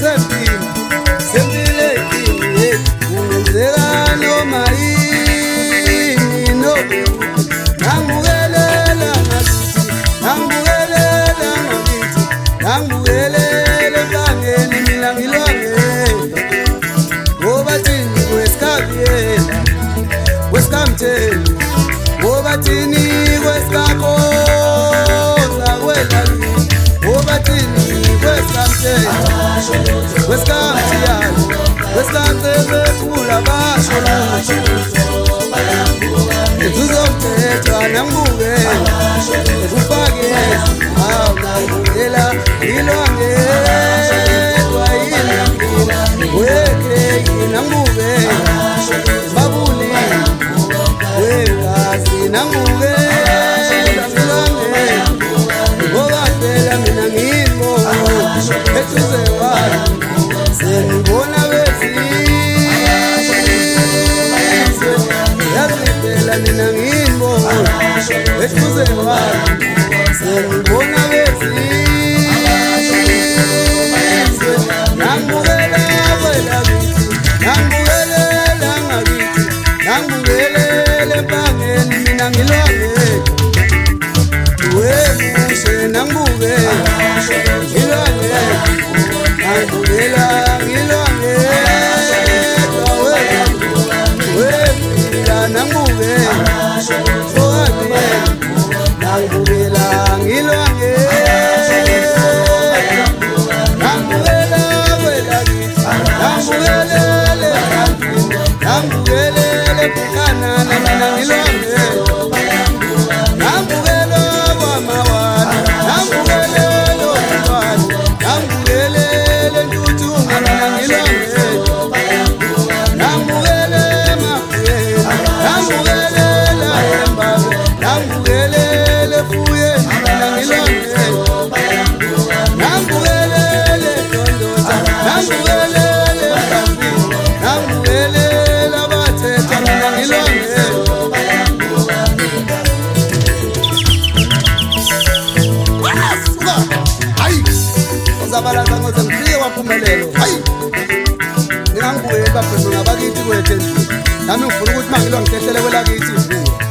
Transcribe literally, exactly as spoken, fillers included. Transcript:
sempini sempile kini ungenzeka noma yini no nangukelela ngakithi nangukelela ngakithi nangukelela bangeni mina ngilwange ngoba thini kwesikabiyela kwesikamtheni ngoba thini kwesikakho zakwela ngoba thini kwesikhamtheni kwesikamthiyalo kwesikamthebe kula basho tuzomthethwa nangibukela ekufakela hawu nangibukela ilwangedwa yini wekeki nangibukela babuli wekazi nangibukela ngilwangela ngoba phela mina ngiyibona eduze kwami sengibona bezizwe yazi phela mina ngiyibona eduze kwami sengibona bezizwe nangibukela kwela kithi nangibukela ngakithi nangibukela bangeni mina ngilwange wemushe nangibukela ngilwange nangibukela ngilwange wemila nangibukela sohambela nangibukela ngilwange nangibukela kwela kithi nangibukele nangibukele bukhanana mina ngilwange nangibukela kwamawala nangibukele lomntwana nangibukele lentuthunga mina ngilwange nangibukele mafuyela nangibukele layembabe nangibukele lefuye mina ngilwange nangibukele ledondoza nangibukele lebambi nangibukele labathetha mina ngilwange uzabalaza ngoze ngifike waphumelelo hayi ngingangibukeli bafethu ngabakithi kwethu nami ngifuna ukuthi mangilwa ngithethelele kwelakithi.